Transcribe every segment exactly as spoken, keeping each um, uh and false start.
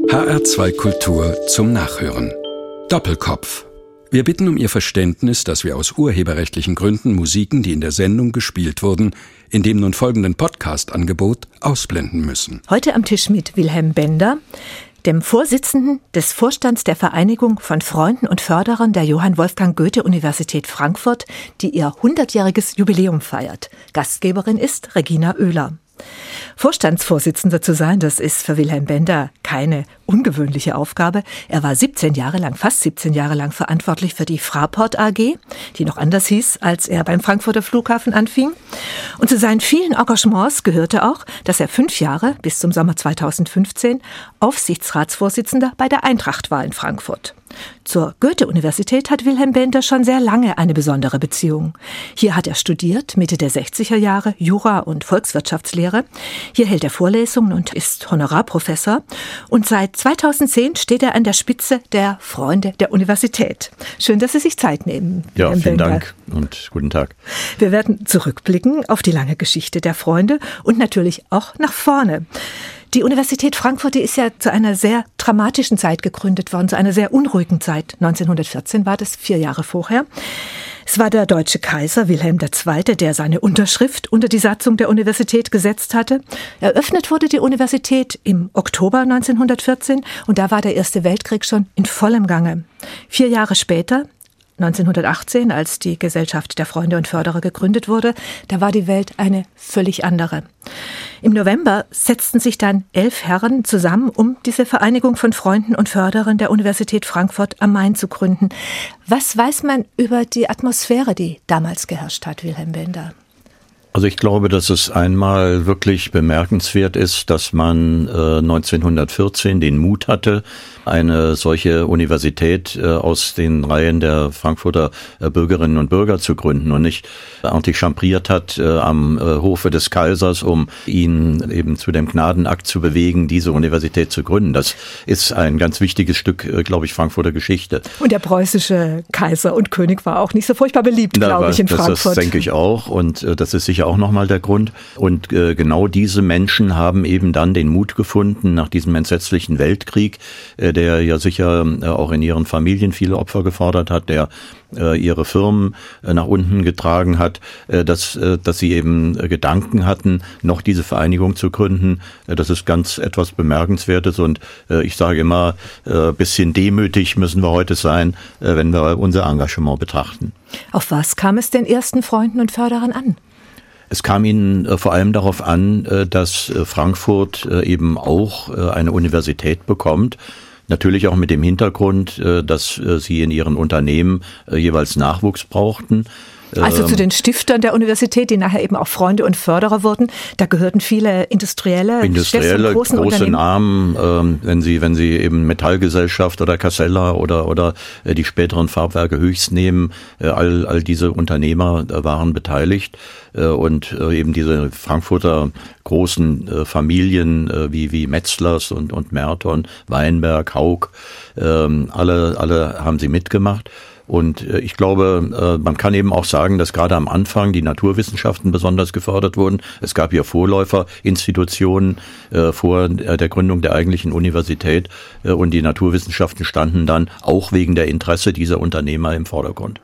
H R zwei Kultur zum Nachhören. Doppelkopf. Wir bitten um Ihr Verständnis, dass wir aus urheberrechtlichen Gründen Musiken, die in der Sendung gespielt wurden, in dem nun folgenden Podcast-Angebot ausblenden müssen. Heute am Tisch mit Wilhelm Bender, dem Vorsitzenden des Vorstands der Vereinigung von Freunden und Förderern der Johann Wolfgang Goethe-Universität Frankfurt, die ihr hundertjähriges Jubiläum feiert. Gastgeberin ist Regina Oehler. Vorstandsvorsitzender zu sein, das ist für Wilhelm Bender keine ungewöhnliche Aufgabe. Er war siebzehn Jahre lang, fast siebzehn Jahre lang verantwortlich für die Fraport A G, die noch anders hieß, als er beim Frankfurter Flughafen anfing. Und zu seinen vielen Engagements gehörte auch, dass er fünf Jahre, bis zum Sommer zweitausendfünfzehn, Aufsichtsratsvorsitzender bei der Eintracht war in Frankfurt. Zur Goethe-Universität hat Wilhelm Bender schon sehr lange eine besondere Beziehung. Hier hat er studiert, Mitte der sechziger Jahre, Jura und Volkswirtschaftslehre. Hier hält er Vorlesungen und ist Honorarprofessor. Und seit zweitausendzehn steht er an der Spitze der Freunde der Universität. Schön, dass Sie sich Zeit nehmen. Ja, Wilhelm vielen Bender. Dank und guten Tag. Wir werden zurückblicken auf die lange Geschichte der Freunde und natürlich auch nach vorne. Die Universität Frankfurt, die ist ja zu einer sehr dramatischen Zeit gegründet worden, zu einer sehr unruhigen Zeit. neunzehnhundertvierzehn war das, vier Jahre vorher. Es war der deutsche Kaiser Wilhelm der Zweite, der seine Unterschrift unter die Satzung der Universität gesetzt hatte. Eröffnet wurde die Universität im Oktober neunzehnhundertvierzehn und da war der Erste Weltkrieg schon in vollem Gange. Vier Jahre später, neunzehnhundertachtzehn, als die Gesellschaft der Freunde und Förderer gegründet wurde, da war die Welt eine völlig andere. Im November setzten sich dann elf Herren zusammen, um diese Vereinigung von Freunden und Förderern der Universität Frankfurt am Main zu gründen. Was weiß man über die Atmosphäre, die damals geherrscht hat, Wilhelm Bender? Also ich glaube, dass es einmal wirklich bemerkenswert ist, dass man äh, neunzehnhundertvierzehn den Mut hatte, eine solche Universität äh, aus den Reihen der Frankfurter äh, Bürgerinnen und Bürger zu gründen und nicht antichambriert hat äh, am äh, Hofe des Kaisers, um ihn eben zu dem Gnadenakt zu bewegen, diese Universität zu gründen. Das ist ein ganz wichtiges Stück, äh, glaube ich, Frankfurter Geschichte. Und der preußische Kaiser und König war auch nicht so furchtbar beliebt, da glaube war, ich, in das, Frankfurt. Das denke ich auch und äh, das ist sicher auch nochmal der Grund. Und äh, genau diese Menschen haben eben dann den Mut gefunden, nach diesem entsetzlichen Weltkrieg, äh, der ja sicher äh, auch in ihren Familien viele Opfer gefordert hat, der äh, ihre Firmen äh, nach unten getragen hat, äh, dass, äh, dass sie eben äh, Gedanken hatten, noch diese Vereinigung zu gründen. Äh, das ist ganz etwas Bemerkenswertes und äh, ich sage immer, äh, bisschen demütig müssen wir heute sein, äh, wenn wir unser Engagement betrachten. Auf was kam es den ersten Freunden und Förderern an? Es kam ihnen äh, vor allem darauf an, äh, dass äh, Frankfurt äh, eben auch äh, eine Universität bekommt. Natürlich auch mit dem Hintergrund, äh, dass äh, sie in ihren Unternehmen äh, jeweils Nachwuchs brauchten. Also zu den Stiftern der Universität, die nachher eben auch Freunde und Förderer wurden, da gehörten viele Industrielle, Industrielle, großen große Namen, ähm, wenn Sie, wenn Sie eben Metallgesellschaft oder Casella oder, oder äh, die späteren Farbwerke Höchst nehmen, äh, all, all diese Unternehmer äh, waren beteiligt äh, und äh, eben diese Frankfurter großen äh, Familien äh, wie, wie Metzlers und, und Merton, Weinberg, Haug, äh, alle, alle haben sie mitgemacht. Und ich glaube, man kann eben auch sagen, dass gerade am Anfang die Naturwissenschaften besonders gefördert wurden. Es gab hier Vorläuferinstitutionen vor der Gründung der eigentlichen Universität und die Naturwissenschaften standen dann auch wegen der Interesse dieser Unternehmer im Vordergrund.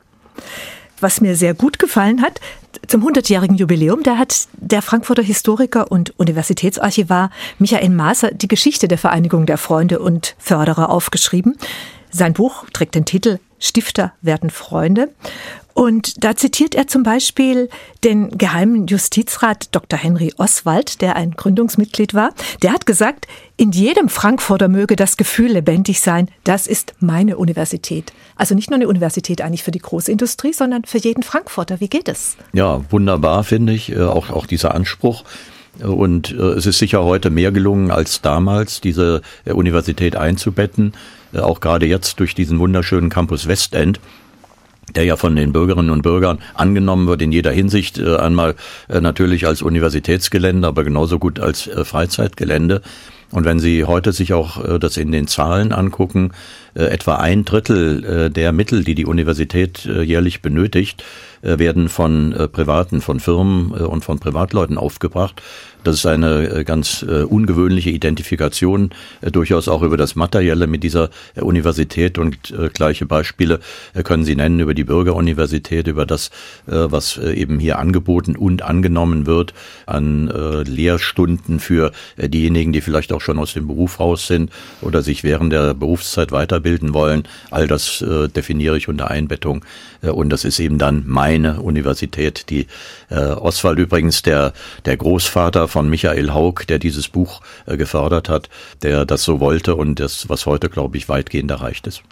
Was mir sehr gut gefallen hat, zum hundertjährigen Jubiläum, da hat der Frankfurter Historiker und Universitätsarchivar Michael Maaßer die Geschichte der Vereinigung der Freunde und Förderer aufgeschrieben. Sein Buch trägt den Titel Stifter werden Freunde. Und da zitiert er zum Beispiel den geheimen Justizrat Doktor Henry Oswald, der ein Gründungsmitglied war. Der hat gesagt, in jedem Frankfurter möge das Gefühl lebendig sein, das ist meine Universität. Also nicht nur eine Universität eigentlich für die Großindustrie, sondern für jeden Frankfurter. Wie geht es? Ja, wunderbar finde ich, auch, auch dieser Anspruch. Und äh, es ist sicher heute mehr gelungen als damals, diese äh, Universität einzubetten. Äh, auch gerade jetzt durch diesen wunderschönen Campus Westend, der ja von den Bürgerinnen und Bürgern angenommen wird in jeder Hinsicht. Äh, einmal äh, natürlich als Universitätsgelände, aber genauso gut als äh, Freizeitgelände. Und wenn Sie heute sich auch äh, das in den Zahlen angucken, äh, etwa ein Drittel äh, der Mittel, die die Universität äh, jährlich benötigt, äh, werden von äh, Privaten, von Firmen äh, und von Privatleuten aufgebracht. Das ist eine ganz äh, ungewöhnliche Identifikation, äh, durchaus auch über das Materielle mit dieser äh, Universität, und äh, gleiche Beispiele äh, können Sie nennen über die Bürgeruniversität, über das, äh, was äh, eben hier angeboten und angenommen wird an äh, Lehrstunden für äh, diejenigen, die vielleicht auch schon aus dem Beruf raus sind oder sich während der Berufszeit weiterbilden wollen. All das äh, definiere ich unter Einbettung, äh, und das ist eben dann meine Universität. Die äh, Oswald übrigens, der der Großvater von Michael Haug, der dieses Buch äh, gefördert hat, der das so wollte und das, was heute, glaube ich, weitgehend erreicht ist.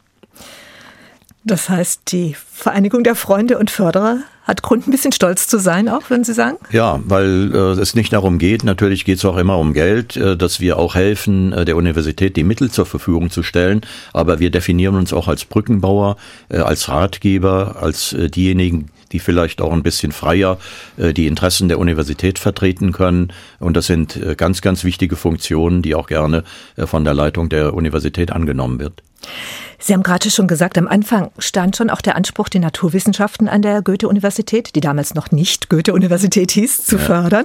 Das heißt, die Vereinigung der Freunde und Förderer hat Grund, ein bisschen stolz zu sein, auch, würden Sie sagen? Ja, weil äh, es nicht darum geht, natürlich geht es auch immer um Geld, äh, dass wir auch helfen, äh, der Universität die Mittel zur Verfügung zu stellen, aber wir definieren uns auch als Brückenbauer, äh, als Ratgeber, als äh, diejenigen, die vielleicht auch ein bisschen freier äh, die Interessen der Universität vertreten können. Und das sind äh, ganz, ganz wichtige Funktionen, die auch gerne äh, von der Leitung der Universität angenommen wird. Sie haben gerade schon gesagt, am Anfang stand schon auch der Anspruch, die Naturwissenschaften an der Goethe-Universität, die damals noch nicht Goethe-Universität hieß, zu ja. fördern.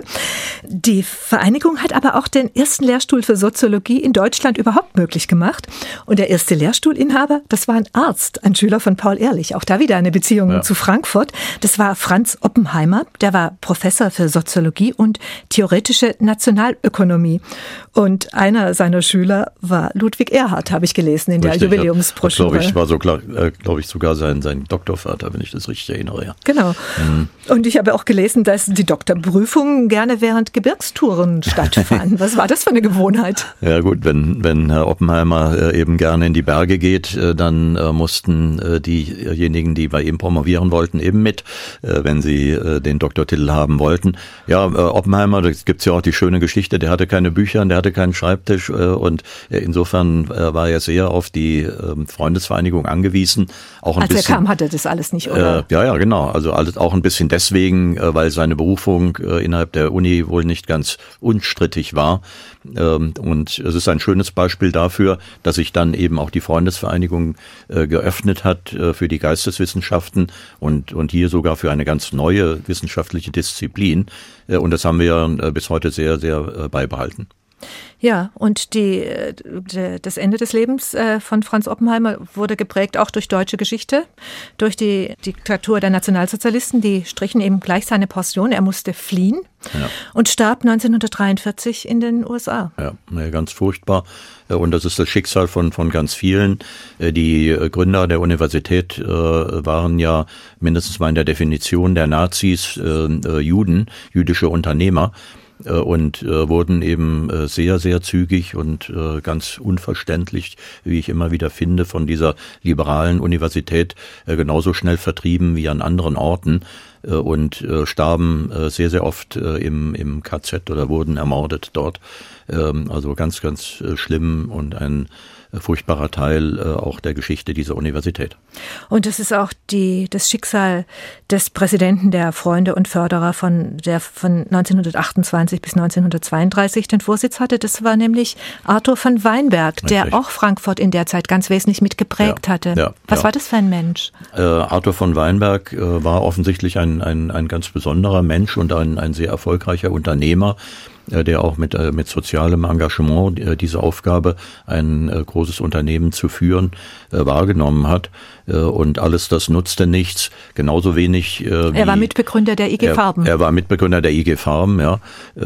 Die Vereinigung hat aber auch den ersten Lehrstuhl für Soziologie in Deutschland überhaupt möglich gemacht. Und der erste Lehrstuhlinhaber, das war ein Arzt, ein Schüler von Paul Ehrlich. Auch da wieder eine Beziehung ja. zu Frankfurt. Das war Franz Oppenheimer, der war Professor für Soziologie und theoretische Nationalökonomie. Und einer seiner Schüler war Ludwig Erhard, habe ich gelesen in Richtig, der Jubiläumsbroschüre. Das, glaube ich, war so, äh, glaube ich, sogar sein, sein Doktorvater, wenn ich das richtig erinnere. Ja. Genau. Mhm. Und ich habe auch gelesen, dass die Doktorprüfungen gerne während Gebirgstouren stattfanden. Was war das für eine Gewohnheit? Ja gut, wenn, wenn Herr Oppenheimer äh, eben gerne in die Berge geht, äh, dann äh, mussten äh, diejenigen, die bei ihm promovieren wollten, eben mit, äh, wenn sie äh, den Doktortitel haben wollten. Ja, äh, Oppenheimer, da gibt's ja auch die schöne Geschichte, der hatte keine Bücher, der hatte keinen Schreibtisch, äh, und äh, insofern äh, war er sehr auf die äh, Freundesvereinigung angewiesen. Auch ein Als bisschen, er kam, hatte das alles nicht, oder? Äh, ja, ja, genau. Also alles auch ein bisschen deswegen, äh, weil seine Berufung äh, innerhalb der Uni wohl nicht ganz unstrittig war. Ähm, und es ist ein schönes Beispiel dafür, dass sich dann eben auch die Freundesvereinigung äh, geöffnet hat äh, für die Geisteswissenschaften und, und hier sogar für eine ganz neue wissenschaftliche Disziplin. Äh, und das haben wir äh, bis heute sehr, sehr äh, beibehalten. Ja, und die, die, das Ende des Lebens äh, von Franz Oppenheimer wurde geprägt auch durch deutsche Geschichte, durch die Diktatur der Nationalsozialisten. Die strichen eben gleich seine Pension. Er musste fliehen ja. und starb neunzehnhundertdreiundvierzig in den U S A. Ja, ganz furchtbar. Und das ist das Schicksal von, von ganz vielen. Die Gründer der Universität äh, waren ja mindestens mal in der Definition der Nazis äh, Juden, jüdische Unternehmer. Und äh, wurden eben äh, sehr, sehr zügig und äh, ganz unverständlich, wie ich immer wieder finde, von dieser liberalen Universität äh, genauso schnell vertrieben wie an anderen Orten äh, und äh, starben äh, sehr, sehr oft äh, im, im K Z oder wurden ermordet dort. Ähm, also ganz, ganz äh, schlimm und ein furchtbarer Teil äh, auch der Geschichte dieser Universität. Und das ist auch die, das Schicksal des Präsidenten der Freunde und Förderer, von der von neunzehnhundertachtundzwanzig bis neunzehnhundertzweiunddreißig den Vorsitz hatte. Das war nämlich Arthur von Weinberg, der Richtig. auch Frankfurt in der Zeit ganz wesentlich mitgeprägt ja, hatte. Ja, Was ja. war das für ein Mensch? Äh, Arthur von Weinberg äh, war offensichtlich ein, ein, ein ganz besonderer Mensch und ein, ein sehr erfolgreicher Unternehmer, der auch mit, mit sozialem Engagement diese Aufgabe, ein großes Unternehmen zu führen, wahrgenommen hat. Und alles das nutzte nichts, genauso wenig wie... Er war Mitbegründer der I G Farben. Er, er war Mitbegründer der I G Farben, ja.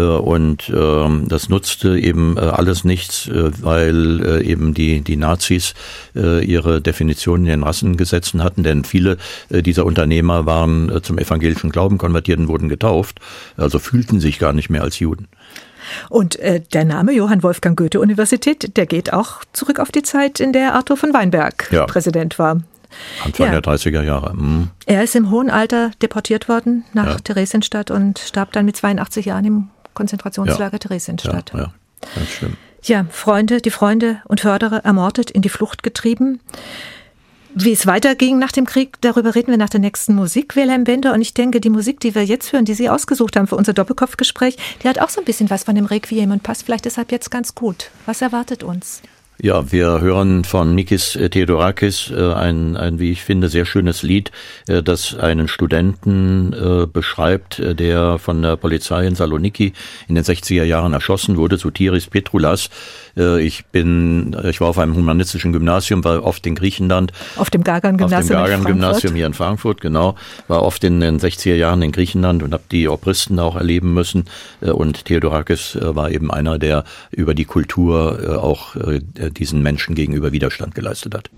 Und das nutzte eben alles nichts, weil eben die, die Nazis ihre Definitionen in den Rassengesetzen hatten, denn viele dieser Unternehmer waren zum evangelischen Glauben konvertiert und wurden getauft, also fühlten sich gar nicht mehr als Juden. Und äh, der Name Johann Wolfgang Goethe-Universität, der geht auch zurück auf die Zeit, in der Arthur von Weinberg ja. Präsident war. Anfang ja. der dreißiger Jahre. Mhm. Er ist im hohen Alter deportiert worden nach ja. Theresienstadt und starb dann mit zweiundachtzig Jahren im Konzentrationslager ja. Theresienstadt. Ja, ja, ganz schlimm. Ja, Freunde, die Freunde und Förderer ermordet, in die Flucht getrieben. Wie es weiterging nach dem Krieg, darüber reden wir nach der nächsten Musik, Wilhelm Bender. Und ich denke, die Musik, die wir jetzt hören, die Sie ausgesucht haben für unser Doppelkopfgespräch, die hat auch so ein bisschen was von dem Requiem und passt vielleicht deshalb jetzt ganz gut. Was erwartet uns? Ja, wir hören von Mikis Theodorakis äh, ein, ein, wie ich finde, sehr schönes Lied, äh, das einen Studenten äh, beschreibt, äh, der von der Polizei in Saloniki in den sechziger Jahren erschossen wurde, Sotiris Petroulas. Äh, ich bin, ich war auf einem humanistischen Gymnasium, war oft in Griechenland. Auf dem Gagan-Gymnasium Auf dem Gagan-Gymnasium hier in Frankfurt, genau. War oft in den sechziger Jahren in Griechenland und habe die Obristen auch erleben müssen. Äh, und Theodorakis äh, war eben einer, der über die Kultur äh, auch äh, diesen Menschen gegenüber Widerstand geleistet hat.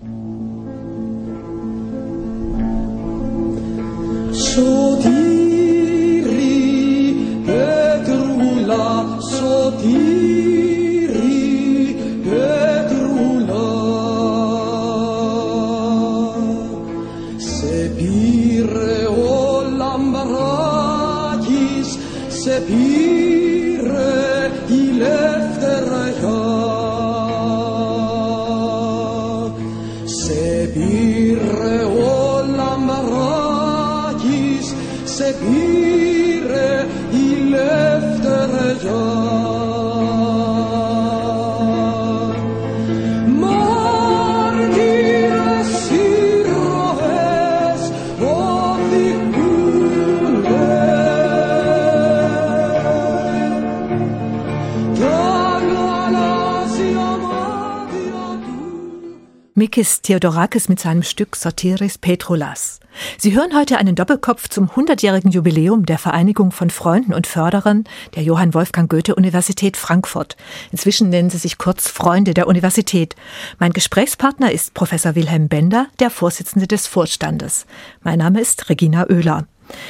Sotiri Petrula, Sotiri Petrula, Sepire o Lambrakis, Sepire ilefteraya. Sepire o Lambrakis, Sepire ilefteraya. Martyres heroes of the Gune, Mikis Theodorakis mit seinem Stück Sotiris Petroulas. Sie hören heute einen Doppelkopf zum hundertjährigen Jubiläum der Vereinigung von Freunden und Förderern der Johann Wolfgang Goethe Universität Frankfurt. Inzwischen nennen sie sich kurz Freunde der Universität. Mein Gesprächspartner ist Professor Wilhelm Bender, der Vorsitzende des Vorstandes. Mein Name ist Regina Oehler.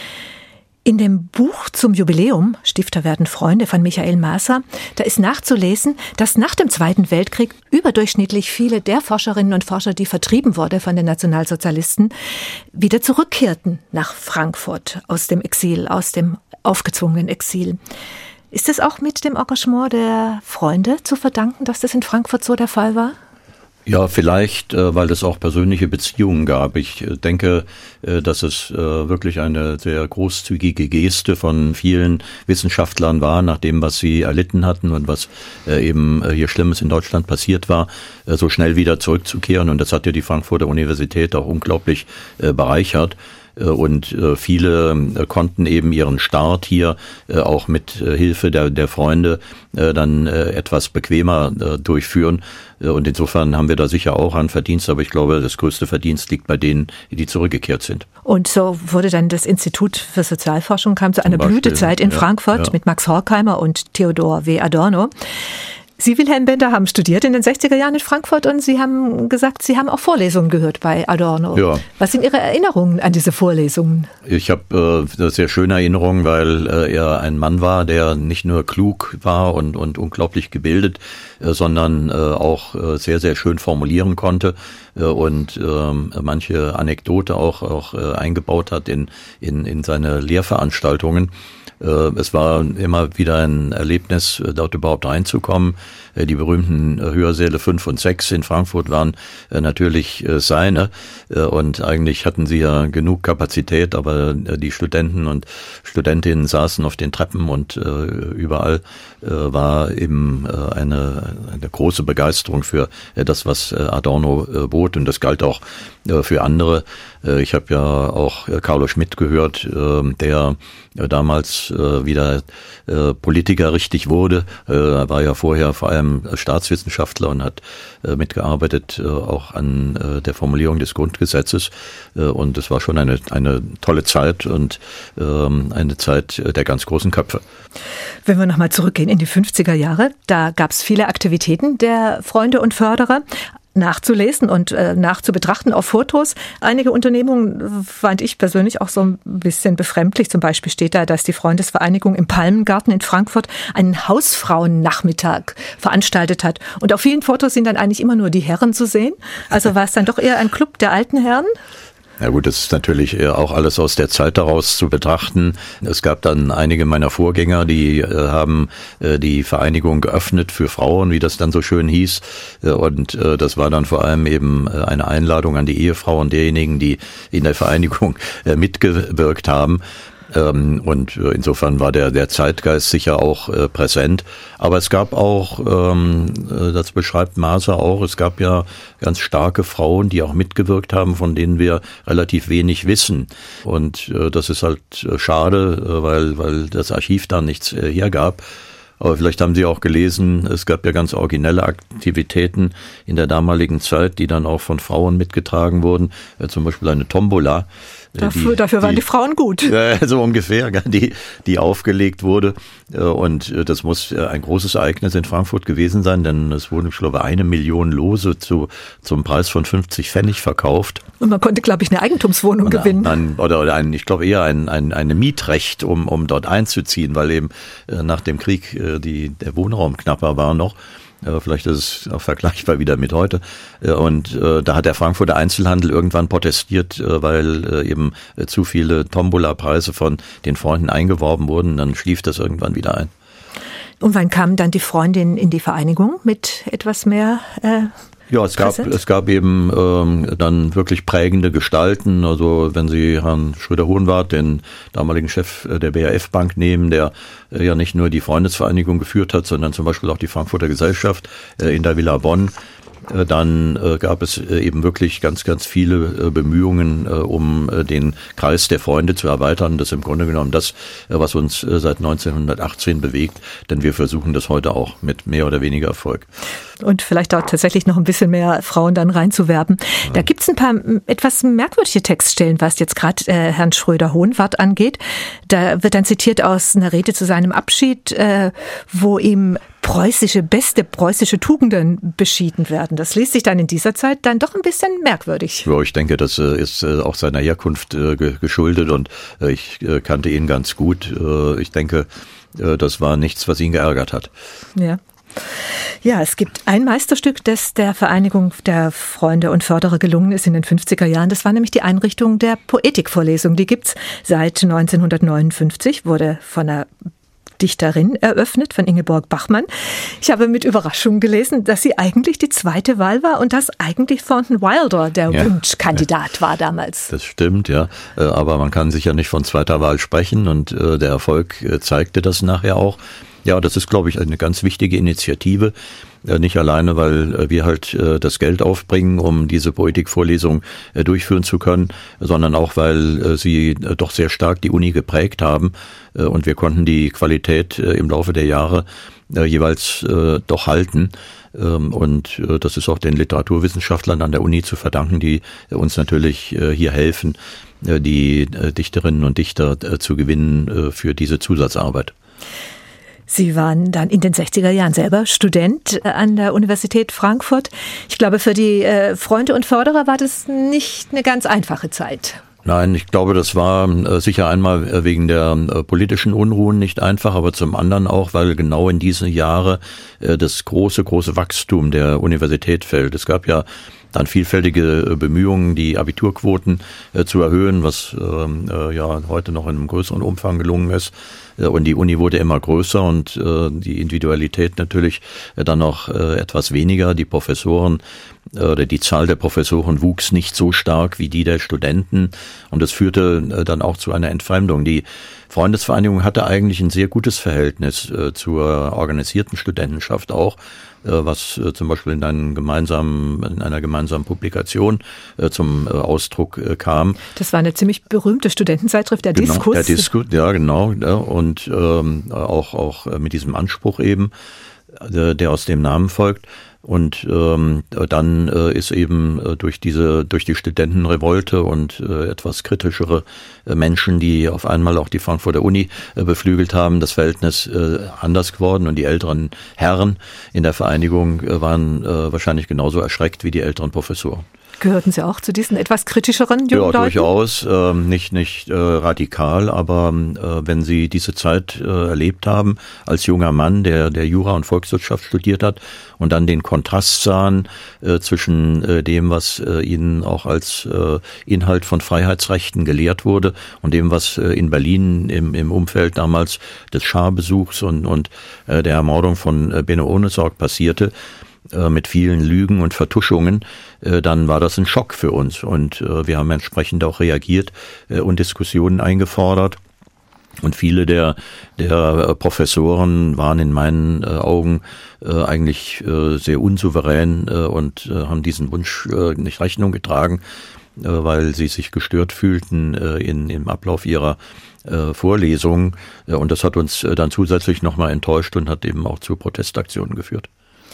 In dem Buch zum Jubiläum Stifter werden Freunde von Michael Maser, da ist nachzulesen, dass nach dem Zweiten Weltkrieg überdurchschnittlich viele der Forscherinnen und Forscher, die vertrieben wurden von den Nationalsozialisten, wieder zurückkehrten nach Frankfurt aus dem Exil, aus dem aufgezwungenen Exil. Ist es auch mit dem Engagement der Freunde zu verdanken, dass das in Frankfurt so der Fall war? Ja, vielleicht, weil es auch persönliche Beziehungen gab. Ich denke, dass es wirklich eine sehr großzügige Geste von vielen Wissenschaftlern war, nach dem, was sie erlitten hatten und was eben hier Schlimmes in Deutschland passiert war, so schnell wieder zurückzukehren. Und das hat ja die Frankfurter Universität auch unglaublich bereichert. Und viele konnten eben ihren Start hier auch mit Hilfe der, der Freunde dann etwas bequemer durchführen. Und insofern haben wir da sicher auch einen Verdienst, aber ich glaube, das größte Verdienst liegt bei denen, die zurückgekehrt sind. Und so wurde dann das Institut für Sozialforschung, kam zu einer Beispiel, Blütezeit in ja, Frankfurt ja. mit Max Horkheimer und Theodor W. Adorno. Sie, Wilhelm Bender, haben studiert in den sechziger Jahren in Frankfurt und Sie haben gesagt, Sie haben auch Vorlesungen gehört bei Adorno. Ja. Was sind Ihre Erinnerungen an diese Vorlesungen? Ich habe äh, sehr schöne Erinnerungen, weil äh, er ein Mann war, der nicht nur klug war und, und unglaublich gebildet, äh, sondern äh, auch äh, sehr, sehr schön formulieren konnte äh, und äh, manche Anekdote auch, auch äh, eingebaut hat in, in, in seine Lehrveranstaltungen. Es war immer wieder ein Erlebnis, dort überhaupt reinzukommen. Die berühmten Hörsäle fünf und sechs in Frankfurt waren natürlich seine. Und eigentlich hatten sie ja genug Kapazität, aber die Studenten und Studentinnen saßen auf den Treppen und überall war eben eine, eine große Begeisterung für das, was Adorno bot. Und das galt auch für andere. Ich habe ja auch Carlo Schmitt gehört, der damals wieder Politiker richtig wurde. Er war ja vorher vor allem Staatswissenschaftler und hat mitgearbeitet auch an der Formulierung des Grundgesetzes. Und es war schon eine, eine tolle Zeit und eine Zeit der ganz großen Köpfe. Wenn wir nochmal zurückgehen in die fünfziger Jahre, da gab es viele Aktivitäten der Freunde und Förderer. Nachzulesen und äh, nachzubetrachten auf Fotos. Einige Unternehmungen fand ich persönlich auch so ein bisschen befremdlich. Zum Beispiel steht da, dass die Freundesvereinigung im Palmengarten in Frankfurt einen Hausfrauennachmittag veranstaltet hat. Und auf vielen Fotos sind dann eigentlich immer nur die Herren zu sehen. Also war es dann doch eher ein Club der alten Herren? Ja gut, das ist natürlich auch alles aus der Zeit daraus zu betrachten. Es gab dann einige meiner Vorgänger, die äh, haben äh, die Vereinigung geöffnet für Frauen, wie das dann so schön hieß. Und äh, das war dann vor allem eben äh, eine Einladung an die Ehefrauen derjenigen, die in der Vereinigung äh, mitgewirkt haben. Ähm, und äh, insofern war der, der Zeitgeist sicher auch äh, präsent. Aber es gab auch, ähm, das beschreibt Maaßer auch, es gab ja ganz starke Frauen, die auch mitgewirkt haben, von denen wir relativ wenig wissen. Und äh, das ist halt äh, schade, äh, weil, weil das Archiv da nichts äh, hergab. Aber vielleicht haben Sie auch gelesen, es gab ja ganz originelle Aktivitäten in der damaligen Zeit, die dann auch von Frauen mitgetragen wurden. Äh, zum Beispiel eine Tombola. Dafür, die, dafür waren die, die Frauen gut. Ja, so ungefähr, die, die aufgelegt wurde. Und das muss ein großes Ereignis in Frankfurt gewesen sein, denn es wurden, ich glaube, eine Million Lose zu, zum Preis von fünfzig Pfennig verkauft. Und man konnte, glaube ich, eine Eigentumswohnung oder, gewinnen. Ein, oder oder ein, ich glaube eher ein, ein, ein Mietrecht, um, um dort einzuziehen, weil eben nach dem Krieg die, der Wohnraum knapper war noch. Vielleicht ist es auch vergleichbar wieder mit heute. Und äh, da hat der Frankfurter Einzelhandel irgendwann protestiert, äh, weil äh, eben äh, zu viele Tombola-Preise von den Freunden eingeworben wurden. Dann schlief das irgendwann wieder ein. Und wann kam dann die Freundin in die Vereinigung mit etwas mehr äh Ja, es gab, es gab eben ähm, dann wirklich prägende Gestalten. Also wenn Sie Herrn Schröder-Hohenwarth, den damaligen Chef der B R F-Bank nehmen, der äh, ja nicht nur die Freundesvereinigung geführt hat, sondern zum Beispiel auch die Frankfurter Gesellschaft äh, in der Villa Bonn, äh, dann äh, gab es äh, eben wirklich ganz, ganz viele äh, Bemühungen, äh, um äh, den Kreis der Freunde zu erweitern. Das ist im Grunde genommen das, äh, was uns äh, seit neunzehnhundertachtzehn bewegt, denn wir versuchen das heute auch mit mehr oder weniger Erfolg. Und vielleicht auch tatsächlich noch ein bisschen mehr Frauen dann reinzuwerben. Ja. Da gibt's ein paar etwas merkwürdige Textstellen, was jetzt gerade äh, Herrn Schröder-Hohenwarth angeht. Da wird dann zitiert aus einer Rede zu seinem Abschied, äh, wo ihm preußische, beste preußische Tugenden beschieden werden. Das liest sich dann in dieser Zeit dann doch ein bisschen merkwürdig. Ja, ich denke, das äh, ist äh, auch seiner Herkunft äh, ge- geschuldet und äh, ich äh, kannte ihn ganz gut. Äh, ich denke, äh, das war nichts, was ihn geärgert hat. Ja. Ja, es gibt ein Meisterstück, das der Vereinigung der Freunde und Förderer gelungen ist in den fünfziger Jahren. Das war nämlich die Einrichtung der Poetikvorlesung. Die gibt's seit neunzehnhundertneunundfünfzig, wurde von einer Dichterin eröffnet, von Ingeborg Bachmann. Ich habe mit Überraschung gelesen, dass sie eigentlich die zweite Wahl war und dass eigentlich Thornton Wilder der ja, Wunschkandidat ja. war damals. Das stimmt, ja. Aber man kann sicher nicht von zweiter Wahl sprechen und der Erfolg zeigte das nachher auch. Ja, das ist, glaube ich, eine ganz wichtige Initiative. Nicht alleine, weil wir halt das Geld aufbringen, um diese Poetikvorlesung durchführen zu können, sondern auch, weil sie doch sehr stark die Uni geprägt haben. Und wir konnten die Qualität im Laufe der Jahre jeweils doch halten. Und das ist auch den Literaturwissenschaftlern an der Uni zu verdanken, die uns natürlich hier helfen, die Dichterinnen und Dichter zu gewinnen für diese Zusatzarbeit. Sie waren dann in den sechziger Jahren selber Student an der Universität Frankfurt. Ich glaube, für die Freunde und Förderer war das nicht eine ganz einfache Zeit. Nein, ich glaube, das war äh, sicher einmal äh, wegen der äh, politischen Unruhen nicht einfach, aber zum anderen auch, weil genau in diese Jahre äh, das große, große Wachstum der Universität fällt. Es gab ja dann vielfältige äh, Bemühungen, die Abiturquoten äh, zu erhöhen, was äh, ja heute noch in einem größeren Umfang gelungen ist. Äh, und die Uni wurde immer größer und äh, die Individualität natürlich äh, dann noch äh, etwas weniger. Die Professoren oder die Zahl der Professoren wuchs nicht so stark wie die der Studenten und das führte dann auch zu einer Entfremdung. Die Freundesvereinigung hatte eigentlich ein sehr gutes Verhältnis äh, zur organisierten Studentenschaft auch, äh, was äh, zum Beispiel in, einem gemeinsamen, in einer gemeinsamen Publikation äh, zum äh, Ausdruck äh, kam. Das war eine ziemlich berühmte Studentenzeitschrift, der genau, Diskus. Der Diskus, ja genau. Ja, und ähm, auch, auch mit diesem Anspruch eben, äh, der aus dem Namen folgt. Und ähm, dann äh, ist eben äh, durch diese durch die Studentenrevolte und äh, etwas kritischere äh, Menschen, die auf einmal auch die Frankfurter Uni äh, beflügelt haben, das Verhältnis äh, anders geworden. Und die älteren Herren in der Vereinigung äh, waren äh, wahrscheinlich genauso erschreckt wie die älteren Professoren. Gehörten Sie auch zu diesen etwas kritischeren jungen Leuten? Ja, durchaus. Äh, nicht nicht äh, radikal, aber äh, wenn Sie diese Zeit äh, erlebt haben, als junger Mann, der der Jura und Volkswirtschaft studiert hat und dann den Kontrast sahen äh, zwischen äh, dem, was äh, Ihnen auch als äh, Inhalt von Freiheitsrechten gelehrt wurde und dem, was äh, in Berlin im, im Umfeld damals des Scharbesuchs und, und äh, der Ermordung von äh, Benno Ohnesorg passierte, mit vielen Lügen und Vertuschungen, dann war das ein Schock für uns. Und wir haben entsprechend auch reagiert und Diskussionen eingefordert. Und viele der, der Professoren waren in meinen äh, Augen äh, eigentlich äh, sehr unsouverän äh, und äh, haben diesen Wunsch äh, nicht Rechnung getragen, äh, weil sie sich gestört fühlten äh, in, im Ablauf ihrer äh, Vorlesungen. Äh, und das hat uns äh, dann zusätzlich nochmal enttäuscht und hat eben auch zu Protestaktionen geführt.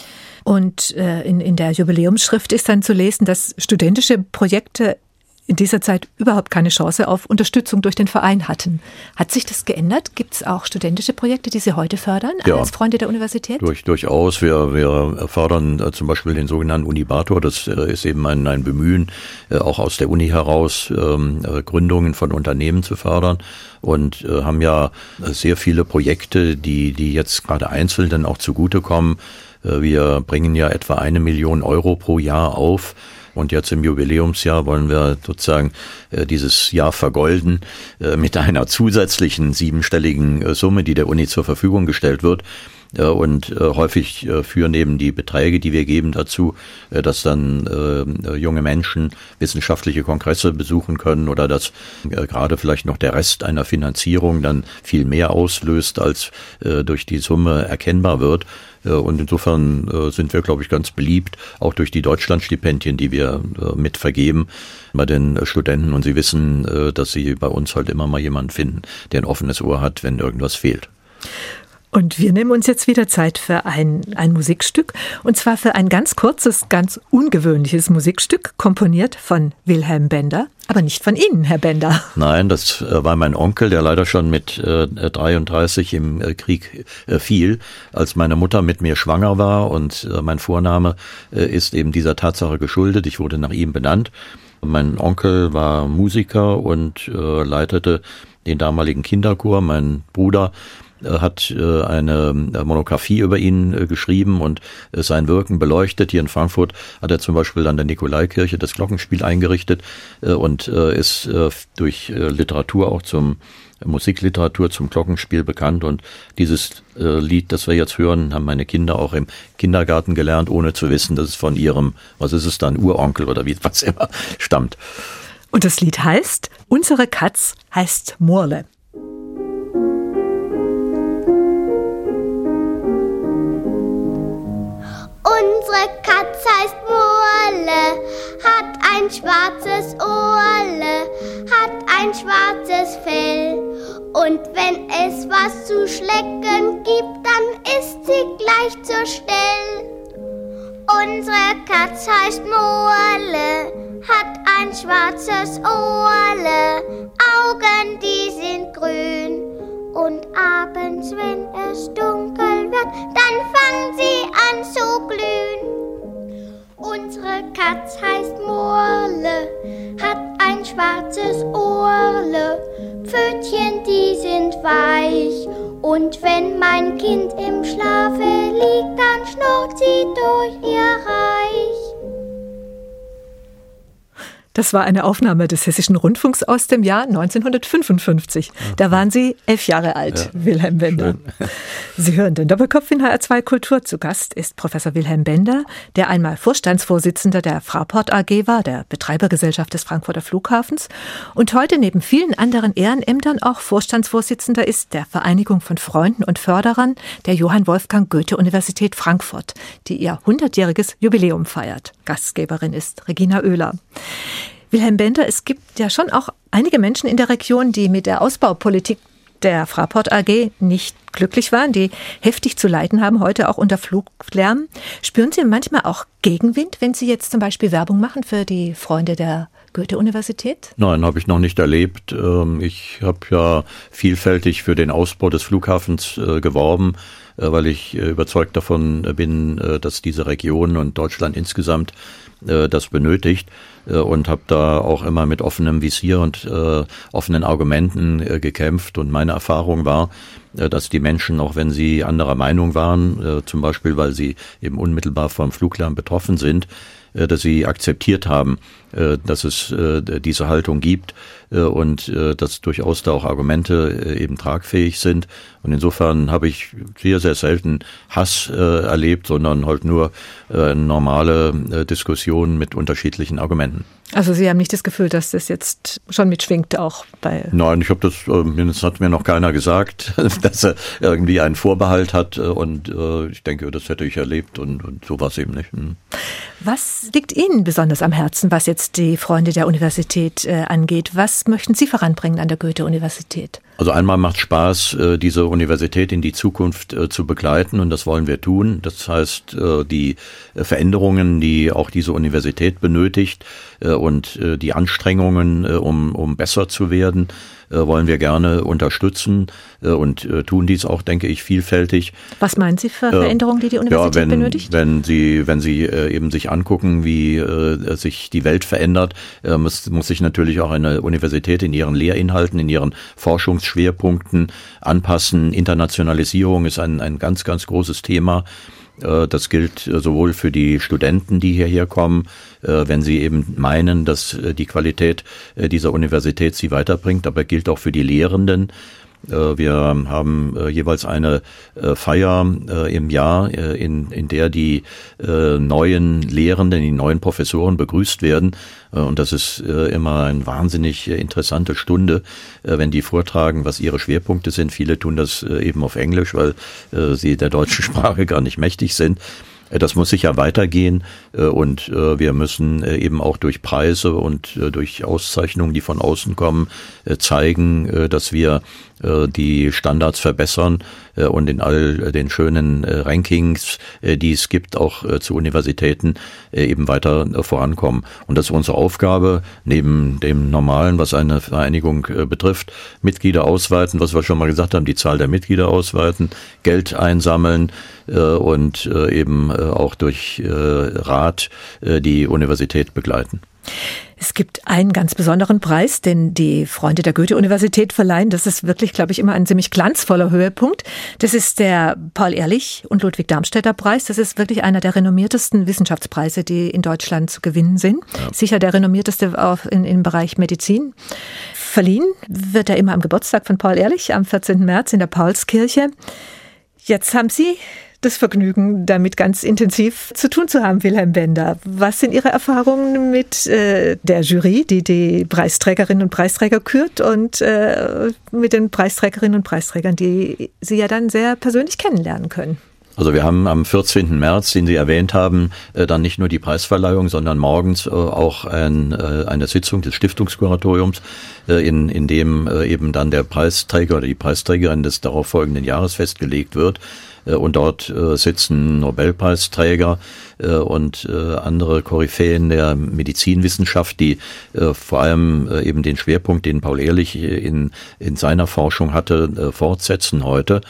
Und äh, in, in der Jubiläumsschrift ist dann zu lesen, dass studentische Projekte in dieser Zeit überhaupt keine Chance auf Unterstützung durch den Verein hatten. Hat sich das geändert? Gibt es auch studentische Projekte, die Sie heute fördern ja, als Freunde der Universität? Durch, durchaus. Wir, wir fördern äh, zum Beispiel den sogenannten Unibator. Das äh, ist eben ein, ein Bemühen, äh, auch aus der Uni heraus ähm, äh, Gründungen von Unternehmen zu fördern. Und äh, haben ja sehr viele Projekte, die, die jetzt gerade Einzelnen auch zugutekommen. Äh, wir bringen ja etwa eine Million Euro pro Jahr auf. Und jetzt im Jubiläumsjahr wollen wir sozusagen äh, dieses Jahr vergolden äh, mit einer zusätzlichen siebenstelligen äh, Summe, die der Uni zur Verfügung gestellt wird. Äh, und äh, häufig äh, führen eben die Beträge, die wir geben, dazu, äh, dass dann äh, junge Menschen wissenschaftliche Kongresse besuchen können oder dass äh, gerade vielleicht noch der Rest einer Finanzierung dann viel mehr auslöst, als äh, durch die Summe erkennbar wird. Und insofern äh, sind wir, glaube ich, ganz beliebt, auch durch die Deutschlandstipendien, die wir äh, mit vergeben bei den äh, Studenten. Und sie wissen, äh, dass sie bei uns halt immer mal jemanden finden, der ein offenes Ohr hat, wenn irgendwas fehlt. Und wir nehmen uns jetzt wieder Zeit für ein, ein Musikstück, und zwar für ein ganz kurzes, ganz ungewöhnliches Musikstück, komponiert von Wilhelm Bender, aber nicht von Ihnen, Herr Bender. Nein, das äh, war mein Onkel, der leider schon mit äh, dreiunddreißig im äh, Krieg äh, fiel, als meine Mutter mit mir schwanger war, und äh, mein Vorname äh, ist eben dieser Tatsache geschuldet. Ich wurde nach ihm benannt. Mein Onkel war Musiker und äh, leitete den damaligen Kinderchor. Mein Bruder hat eine Monographie über ihn geschrieben und sein Wirken beleuchtet. Hier in Frankfurt hat er zum Beispiel an der Nikolaikirche das Glockenspiel eingerichtet und ist durch Literatur auch zum Musikliteratur zum Glockenspiel bekannt. Und dieses Lied, das wir jetzt hören, haben meine Kinder auch im Kindergarten gelernt, ohne zu wissen, dass es von ihrem, was ist es dann, Uronkel oder wie was immer stammt. Und das Lied heißt Unsere Katz heißt Murle. Unsere Katz heißt Murle, hat ein schwarzes Ohrle, hat ein schwarzes Fell. Und wenn es was zu schlecken gibt, dann ist sie gleich zur Stell. Unsere Katz heißt Murle, hat ein schwarzes Ohrle, Augen, die sind grün. Und abends, wenn es dunkel wird, dann fangen sie an zu glühen. Unsere Katz heißt Murle, hat ein schwarzes Ohrle, Pfötchen, die sind weich. Und wenn mein Kind im Schlafe liegt, dann schnurrt sie durch ihr Reich. Das war eine Aufnahme des Hessischen Rundfunks aus dem Jahr neunzehnhundertfünfundfünfzig. Da waren Sie elf Jahre alt, ja. Wilhelm Bender. Schön. Sie hören den Doppelkopf in H R zwei Kultur. Zu Gast ist Professor Wilhelm Bender, der einmal Vorstandsvorsitzender der Fraport A G war, der Betreibergesellschaft des Frankfurter Flughafens, und heute neben vielen anderen Ehrenämtern auch Vorstandsvorsitzender ist der Vereinigung von Freunden und Förderern der Johann Wolfgang Goethe Universität Frankfurt, die ihr hundertjähriges Jubiläum feiert. Gastgeberin ist Regina Oehler. Wilhelm Bender, es gibt ja schon auch einige Menschen in der Region, die mit der Ausbaupolitik der Fraport A G nicht glücklich waren, die heftig zu leiden haben, heute auch unter Fluglärm. Spüren Sie manchmal auch Gegenwind, wenn Sie jetzt zum Beispiel Werbung machen für die Freunde der Goethe-Universität? Nein, habe ich noch nicht erlebt. Ich habe ja vielfältig für den Ausbau des Flughafens geworben, weil ich überzeugt davon bin, dass diese Region und Deutschland insgesamt das benötigt, und habe da auch immer mit offenem Visier und äh, offenen Argumenten äh, gekämpft. Und meine Erfahrung war, dass die Menschen, auch wenn sie anderer Meinung waren, zum Beispiel weil sie eben unmittelbar vom Fluglärm betroffen sind, dass sie akzeptiert haben, dass es diese Haltung gibt und dass durchaus da auch Argumente eben tragfähig sind. Und insofern habe ich sehr, sehr selten Hass erlebt, sondern halt nur normale Diskussionen mit unterschiedlichen Argumenten. Also Sie haben nicht das Gefühl, dass das jetzt schon mitschwingt auch bei... Nein, ich habe das, das hat mir noch keiner gesagt, dass er irgendwie einen Vorbehalt hat und ich denke, das hätte ich erlebt und, und so war es eben nicht. Hm. Was liegt Ihnen besonders am Herzen, was jetzt die Freunde der Universität äh, angeht? Was möchten Sie voranbringen an der Goethe-Universität? Also einmal macht Spaß, diese Universität in die Zukunft zu begleiten und das wollen wir tun. Das heißt, die Veränderungen, die auch diese Universität benötigt und die Anstrengungen, um, um besser zu werden, wollen wir gerne unterstützen und tun dies auch, denke ich, vielfältig. Was meinen Sie für Veränderungen, die die Universität ja, wenn, benötigt? Wenn Sie, wenn Sie eben sich angucken, wie sich die Welt verändert, muss, muss sich natürlich auch eine Universität in ihren Lehrinhalten, in ihren Forschungsschwerpunkten anpassen. Internationalisierung ist ein, ein ganz, ganz großes Thema. Das gilt sowohl für die Studenten, die hierher kommen, wenn sie eben meinen, dass die Qualität dieser Universität sie weiterbringt, aber gilt auch für die Lehrenden. Wir haben jeweils eine Feier im Jahr, in, in der die neuen Lehrenden, die neuen Professoren begrüßt werden. Und das ist immer eine wahnsinnig interessante Stunde, wenn die vortragen, was ihre Schwerpunkte sind. Viele tun das eben auf Englisch, weil sie der deutschen Sprache gar nicht mächtig sind. Das muss sicher weitergehen und wir müssen eben auch durch Preise und durch Auszeichnungen, die von außen kommen, zeigen, dass wir die Standards verbessern und in all den schönen Rankings, die es gibt, auch zu Universitäten eben weiter vorankommen. Und das ist unsere Aufgabe, neben dem Normalen, was eine Vereinigung betrifft, Mitglieder ausweiten, was wir schon mal gesagt haben, die Zahl der Mitglieder ausweiten, Geld einsammeln und eben auch durch Rat die Universität begleiten. Es gibt einen ganz besonderen Preis, den die Freunde der Goethe-Universität verleihen. Das ist wirklich, glaube ich, immer ein ziemlich glanzvoller Höhepunkt. Das ist der Paul-Ehrlich- und Ludwig-Darmstädter-Preis. Das ist wirklich einer der renommiertesten Wissenschaftspreise, die in Deutschland zu gewinnen sind. Ja. Sicher der renommierteste auch in, im Bereich Medizin. Verliehen wird er immer am Geburtstag von Paul Ehrlich, am vierzehnten März in der Paulskirche. Jetzt haben Sie das Vergnügen, damit ganz intensiv zu tun zu haben, Wilhelm Bender. Was sind Ihre Erfahrungen mit äh, der Jury, die die Preisträgerinnen und Preisträger kürt und äh, mit den Preisträgerinnen und Preisträgern, die Sie ja dann sehr persönlich kennenlernen können? Also wir haben am vierzehnten März, den Sie erwähnt haben, dann nicht nur die Preisverleihung, sondern morgens auch ein, eine Sitzung des Stiftungskuratoriums, in, in dem eben dann der Preisträger oder die Preisträgerin des darauffolgenden Jahres festgelegt wird. Und dort sitzen Nobelpreisträger und andere Koryphäen der Medizinwissenschaft, die vor allem eben den Schwerpunkt, den Paul Ehrlich in, in seiner Forschung hatte, fortsetzen heute.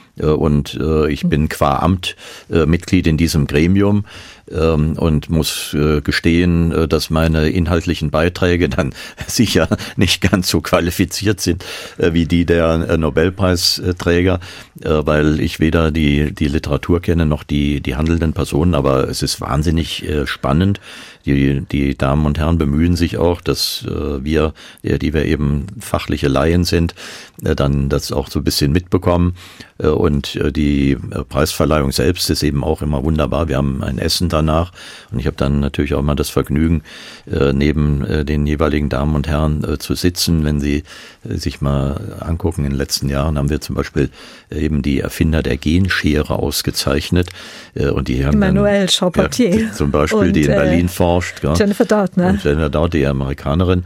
Und äh, ich bin qua Amt äh, Mitglied in diesem Gremium ähm, und muss äh, gestehen, äh, dass meine inhaltlichen Beiträge dann sicher nicht ganz so qualifiziert sind äh, wie die der äh, Nobelpreisträger, äh, weil ich weder die die Literatur kenne noch die die handelnden Personen, aber es ist wahnsinnig äh, spannend. Die, die Damen und Herren bemühen sich auch, dass äh, wir, die wir eben fachliche Laien sind, äh, dann das auch so ein bisschen mitbekommen. Äh, und äh, die äh, Preisverleihung selbst ist eben auch immer wunderbar. Wir haben ein Essen danach und ich habe dann natürlich auch mal das Vergnügen, äh, neben äh, den jeweiligen Damen und Herren äh, zu sitzen. Wenn Sie äh, sich mal angucken, in den letzten Jahren haben wir zum Beispiel äh, eben die Erfinder der Genschere ausgezeichnet. Äh, und die haben Emmanuelle Charpentier. Ja, zum Beispiel, und, die in Berlin äh, forscht. Ja. Jennifer Doudna. Und Jennifer Doudna, die Amerikanerin.